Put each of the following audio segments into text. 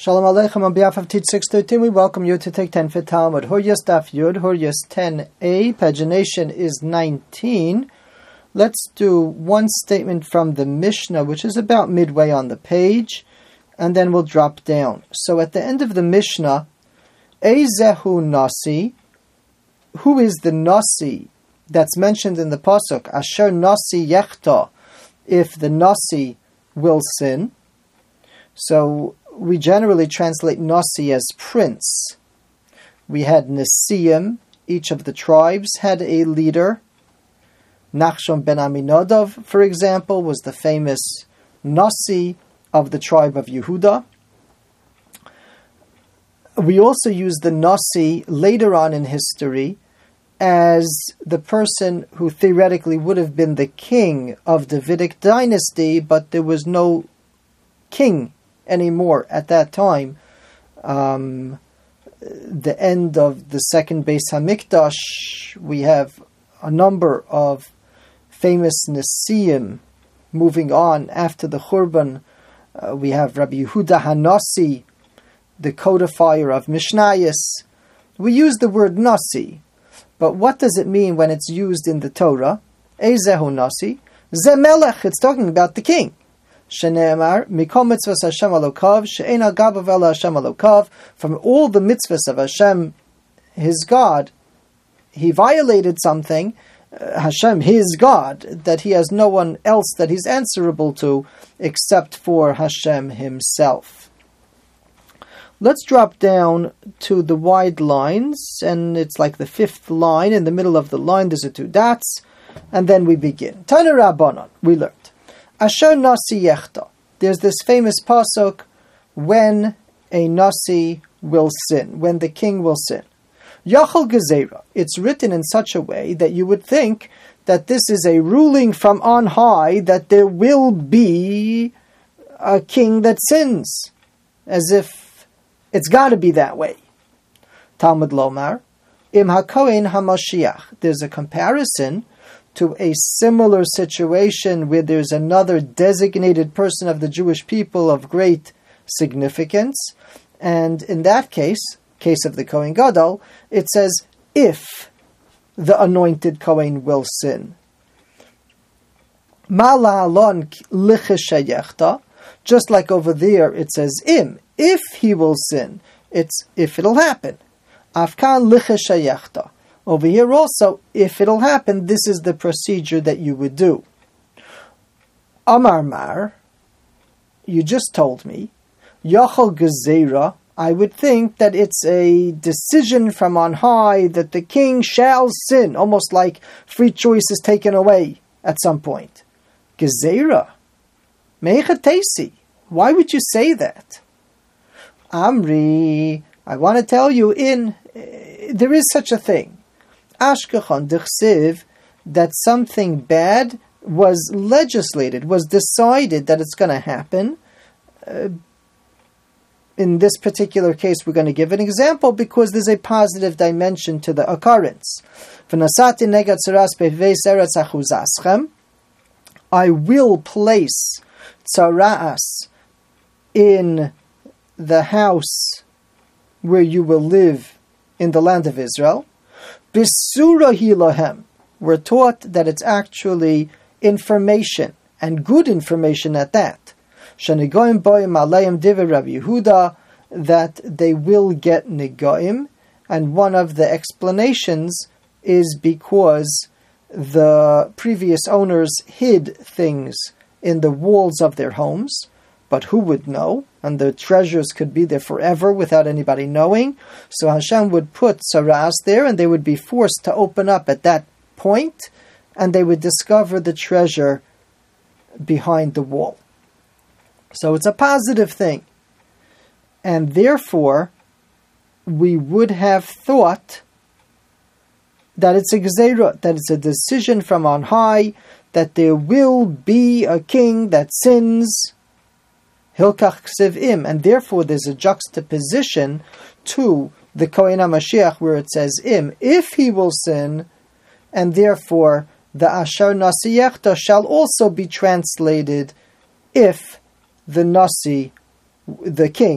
Shalom Aleichem. On behalf of Teach 613, we welcome you to take 10 for Talmud. Huryas Daf Yud, Huryas 10a, pagination is 19. Let's do one statement from the Mishnah, which is about midway on the page, and then we'll drop down. So at the end of the Mishnah, Eizehu Nasi, who is the Nasi that's mentioned in the Pasuk, Asher Nasi Yechta, if the Nasi will sin. So we generally translate Nasi as prince. We had Nesiim, each of the tribes had a leader. Nachshon ben Aminadab, for example, was the famous Nasi of the tribe of Yehuda. We also use the Nasi later on in history as the person who theoretically would have been the king of Davidic dynasty, but there was no king anymore at that time. The end of the second Beis Hamikdash, we have a number of famous Nesiim moving on after the Churban. We have Rabbi Yehuda Hanasi, the codifier of Mishnayos. We use the word Nasi, but what does it mean when it's used in the Torah? Eizehu Nasi, Ze Melech, it's talking about the king. Shene'emar, Mikol mitzvahs Hashem alokav, she'ein al gabav ela Hashem alokav, from all the mitzvahs of Hashem, his God, he violated something, Hashem, his God, that he has no one else that he's answerable to except for Hashem himself. Let's drop down to the wide lines, and it's like the fifth line. In the middle of the line, there's a two dots, and then we begin. Tana Rabbanon, we learned. Asher Nasi Yechta. There's this famous pasuk, when a Nasi will sin, when the king will sin. Yachal Gezerah. It's written in such a way that you would think that this is a ruling from on high, that there will be a king that sins, as if it's got to be that way. Talmud Lomar, Im HaKohen HaMashiach. There's a comparison to a similar situation where there's another designated person of the Jewish people of great significance. And in that case of the Kohen Gadol, it says, if the anointed Kohen will sin. Just like over there, it says, if he will sin. It's if it'll happen. Afkan licheshayechta. Over here also, if it'll happen, this is the procedure that you would do. Amar Mar, you just told me, Yachal Gezerah, I would think that it's a decision from on high that the king shall sin, almost like free choice is taken away at some point. Gezerah, Meichatesi, why would you say that? Amri, I want to tell you, there is such a thing. Ashkechon d'chsiv, that something bad was legislated, was decided that it's going to happen. In this particular case, we're going to give an example because there's a positive dimension to the occurrence. I will place tzara'as in the house where you will live in the land of Israel. Bisura hilahem. We're taught that it's actually information, and good information at that. Shanigoim boim alayim divrei Rabbi Yehuda, that they will get nigoim, and one of the explanations is because the previous owners hid things in the walls of their homes, but who would know? And the treasures could be there forever without anybody knowing. So Hashem would put tzara'as there, and they would be forced to open up at that point, and they would discover the treasure behind the wall. So it's a positive thing. And therefore, we would have thought that it's a gezerah, that it's a decision from on high, that there will be a king that sins, Hilkach Ksiv Im, and therefore there's a juxtaposition to the Kohen HaMashiach where it says Im, if he will sin, and therefore the Asher Nasi Yechta shall also be translated if the Nasi, the king,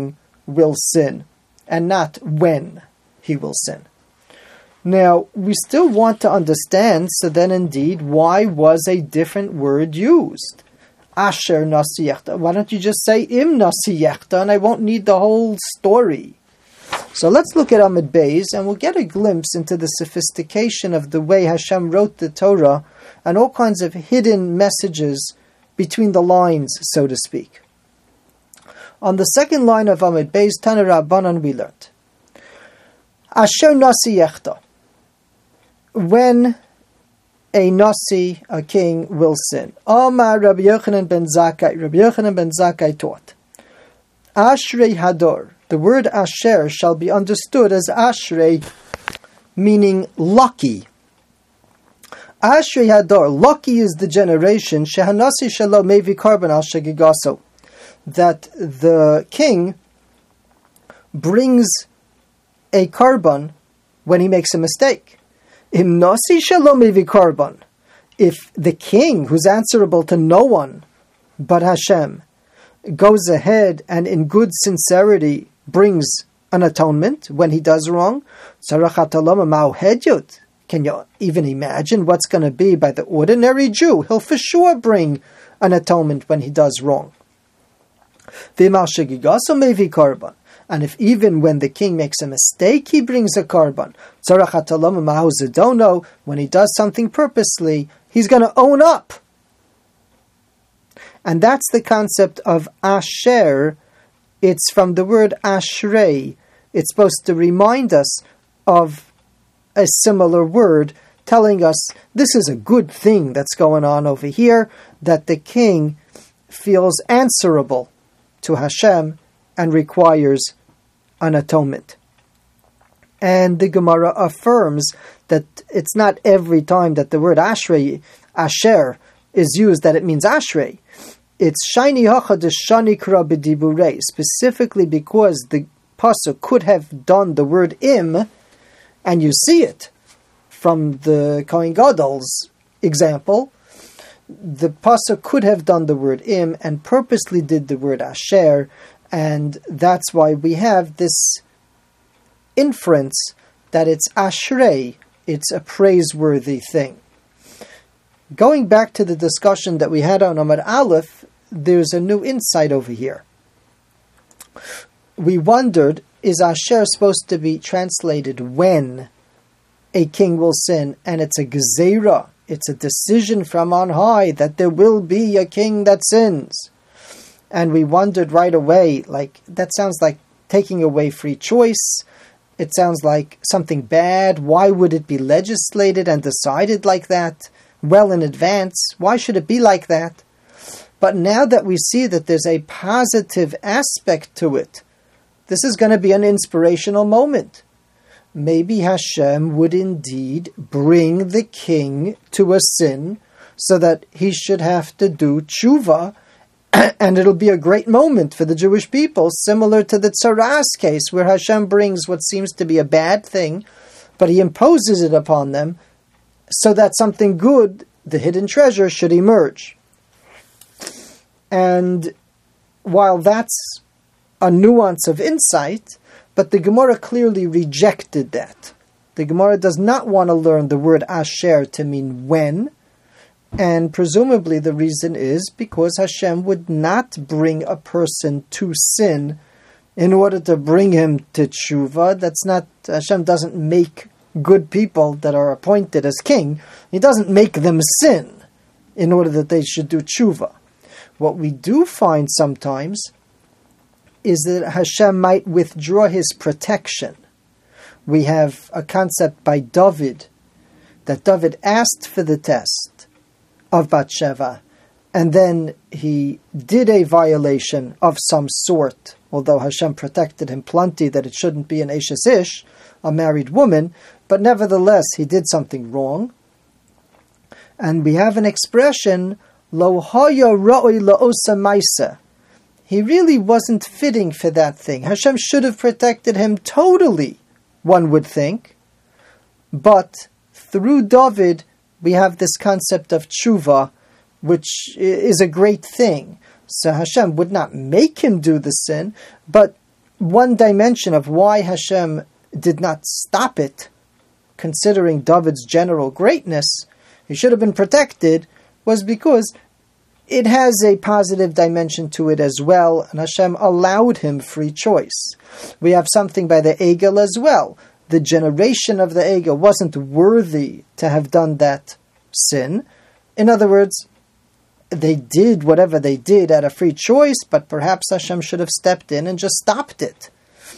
will sin, and not when he will sin. Now, we still want to understand, so then indeed, why was a different word used? Asher nasi yechta. Why don't you just say im nasi yechta, and I won't need the whole story? So let's look at Amud Beis, and we'll get a glimpse into the sophistication of the way Hashem wrote the Torah, and all kinds of hidden messages between the lines, so to speak. On the second line of Amud Beis, Tana Rabbanan, we learned, Asher nasi yechta. When a nasi, a king, will sin. Amar Rabbi Yochanan ben Zakkai. Rabbi Yochanan ben Zakkai taught, Ashrei Hador. The word Asher shall be understood as Ashrei, meaning lucky. Ashrei Hador, lucky is the generation, Shehanasi Shalom Mevi Karban al Shagigaso, that the king brings a karban when he makes a mistake. Im nasi shalom mevi karban. If the king, who's answerable to no one but Hashem, goes ahead and in good sincerity brings an atonement when he does wrong, can you even imagine what's going to be by the ordinary Jew? He'll for sure bring an atonement when he does wrong. And if even when the king makes a mistake, he brings a karban, when he does something purposely, he's going to own up. And that's the concept of asher. It's from the word ashrei. It's supposed to remind us of a similar word, telling us this is a good thing that's going on over here, that the king feels answerable to Hashem and requires an atonement. And the Gemara affirms that it's not every time that the word asher is used that it means ashrei. It's shiny hachad shani kra b'diburei, specifically because the pasuk could have done the word im, and you see it from the Kohen Gadol's example. The pasuk could have done the word im and purposely did the word asher, and that's why we have this inference that it's ashrei, it's a praiseworthy thing. Going back to the discussion that we had on Amud Aleph, there's a new insight over here. We wondered, is asher supposed to be translated when a king will sin, and it's a gezeira, it's a decision from on high that there will be a king that sins? And we wondered right away, like, that sounds like taking away free choice. It sounds like something bad. Why would it be legislated and decided like that well in advance? Why should it be like that? But now that we see that there's a positive aspect to it, this is going to be an inspirational moment. Maybe Hashem would indeed bring the king to a sin so that he should have to do tshuva, and it'll be a great moment for the Jewish people, similar to the Tsaras case, where Hashem brings what seems to be a bad thing, but he imposes it upon them so that something good, the hidden treasure, should emerge. And while that's a nuance of insight, but the Gemara clearly rejected that. The Gemara does not want to learn the word asher to mean when, and presumably the reason is because Hashem would not bring a person to sin in order to bring him to tshuva. That's not, Hashem doesn't make good people that are appointed as king. He doesn't make them sin in order that they should do tshuva. What we do find sometimes is that Hashem might withdraw his protection. We have a concept by David, that David asked for the test of Bathsheba, and then he did a violation of some sort, although Hashem protected him plenty that it shouldn't be an Eshes Ish, a married woman, but nevertheless he did something wrong. And we have an expression, Lo haya ra'oi la'osa maisa. He really wasn't fitting for that thing. Hashem should have protected him totally, one would think. But through David, we have this concept of tshuva, which is a great thing. So Hashem would not make him do the sin, but one dimension of why Hashem did not stop it, considering David's general greatness, he should have been protected, was because it has a positive dimension to it as well, and Hashem allowed him free choice. We have something by the Egel as well. The generation of the Egel wasn't worthy to have done that sin. In other words, they did whatever they did at a free choice, but perhaps Hashem should have stepped in and just stopped it.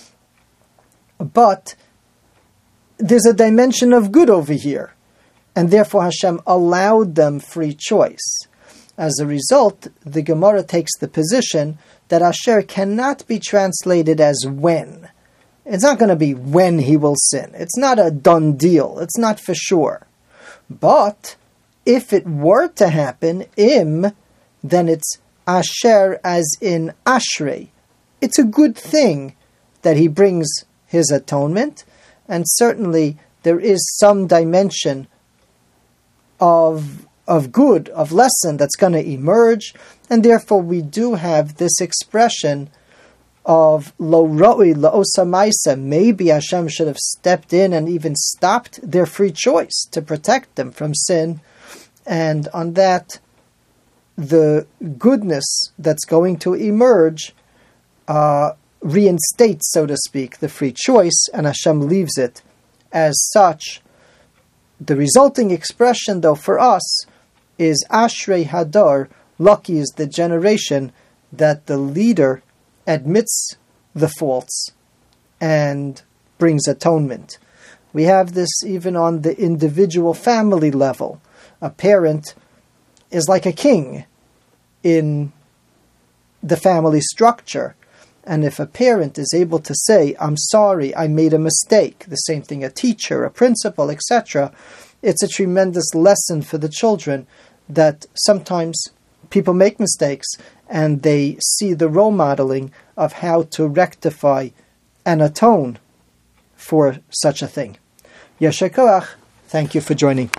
But there's a dimension of good over here, and therefore Hashem allowed them free choice. As a result, the Gemara takes the position that Asher cannot be translated as when. It's not going to be when he will sin. It's not a done deal. It's not for sure. But if it were to happen, then it's Asher as in Ashrei. It's a good thing that he brings his atonement, and certainly there is some dimension of good, of lesson that's going to emerge, and therefore we do have this expression of lo roi la'osa maisa. Maybe Hashem should have stepped in and even stopped their free choice to protect them from sin, and on that, the goodness that's going to emerge reinstates, so to speak, the free choice, and Hashem leaves it as such. The resulting expression, though, for us is Ashrei Hadar, lucky is the generation that the leader admits the faults and brings atonement. We have this even on the individual family level. A parent is like a king in the family structure. And if a parent is able to say, I'm sorry, I made a mistake, the same thing a teacher, a principal, etc., it's a tremendous lesson for the children that sometimes people make mistakes and they see the role modeling of how to rectify and atone for such a thing. Yasher koach. Thank you for joining.